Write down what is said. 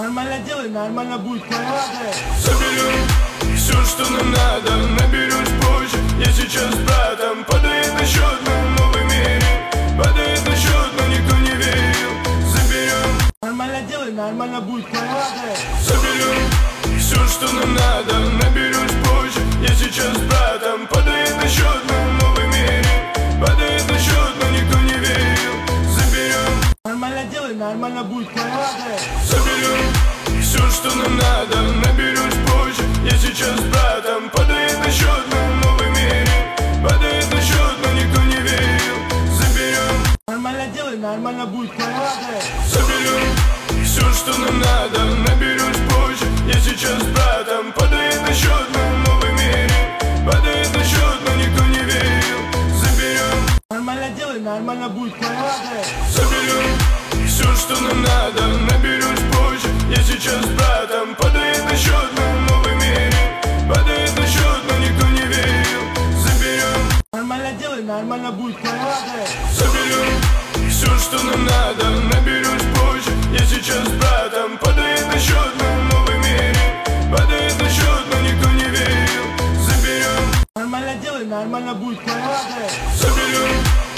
Нормально делай, нормально будет кровать. Заберем все, что нам надо, наберешь позже. Я сейчас с братом, падает на счет, мы в новом мире. Падает на счет, но никто не верил. Заберем. Нормально делай, нормально будет кровать. Заберем все, что нам надо, наберешь позже. Я сейчас с братом, падает на счет, мы в новом мире. Падает на счет, но никто не верил. Заберем. Нормально делай, нормально будет кровать. Заберем все, что нам надо, наберешь позже. Я сейчас с братом, падает на счет, мы в новом мире. Падает на счет, но никто не верил. Заберем. Нормально делай, нормально будет кровать. Заберем все, что нам надо, наберешь позже. Я сейчас с братом, падает на счет, мы в новом мире. Падает на счет, но никто не верил. Заберем. Нормально делай, нормально будет кровать. Заберем все, что нам надо, наберешь позже. Я сейчас с братом, падает на счет, мы в новом мире. Падает на счет, но никто не верил. Заберем. Нормально делай, нормально будет кровать. Заберем все, что нам надо, наберешь позже. Я сейчас с братом, падает на счет, мы в новом мире. Падает на счет, но никто не верил. Заберем. Нормально делай, нормально будет кровать. Заберем